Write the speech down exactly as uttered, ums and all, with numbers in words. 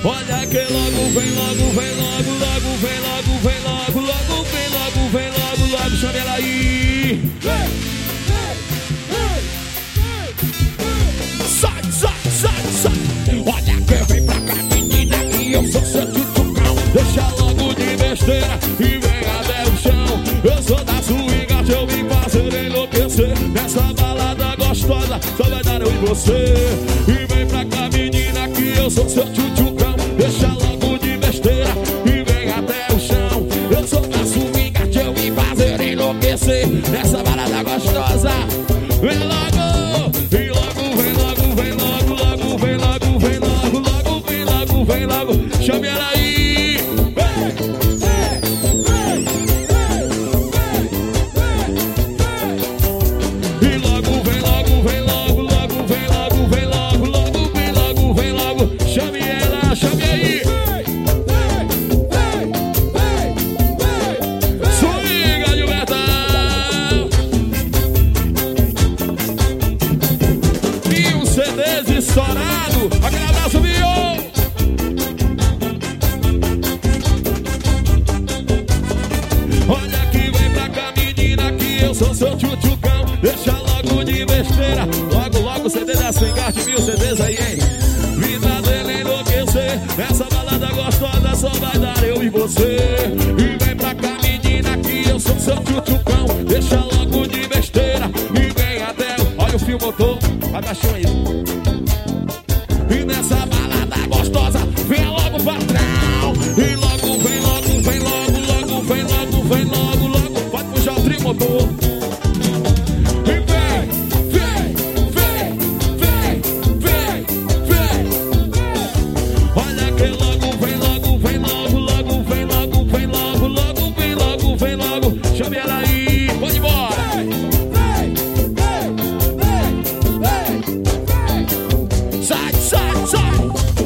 Olha que logo vem, logo vem, logo, logo vem, logo vem, logo, logo vem, logo vem, logo, logo, chame ela aí. Sai, sai, sai, sai. Olha que vem pra cá, menina, que eu sou seu tchuchucão. Deixa logo de besteira e vem até o chão. Eu sou da swing, eu vim fazer enlouquecer. Nessa balada gostosa, só vai dar eu e você. E vem pra cá, menina, que eu sou seu tchuchucão. Deixa logo de besteira e vem até o chão. Eu sou da swing, eu vim fazer enlouquecer. Nessa balada gostosa, vem logo. E logo, vem logo, vem logo, logo, vem logo, vem logo, logo, vem logo, vem logo. Chame ela aí. Estourado, aquele abraço, viu? Olha que vem pra cá, menina, que eu sou seu tchutchucão. Deixa logo de besteira, logo, logo C D da Swingart, mil C Ds aí, hein? Vida dele enlouquecer, essa balada gostosa só vai dar eu e você. E vem pra cá, menina, que eu sou seu tchutchucão. Deixa logo de besteira e vem até... Olha o fio motor, abaixou aí. E nessa balada gostosa, vem logo, patrão. E logo, vem logo, vem logo, logo, vem logo, vem logo, logo. Pode puxar o trimotor. E vem, vem, vem, vem, vem, vem. Olha que logo, vem logo, vem logo, logo, vem logo, vem logo, logo, vem logo, vem logo. Chame ela aí, pode embora. Sai, sai, sai.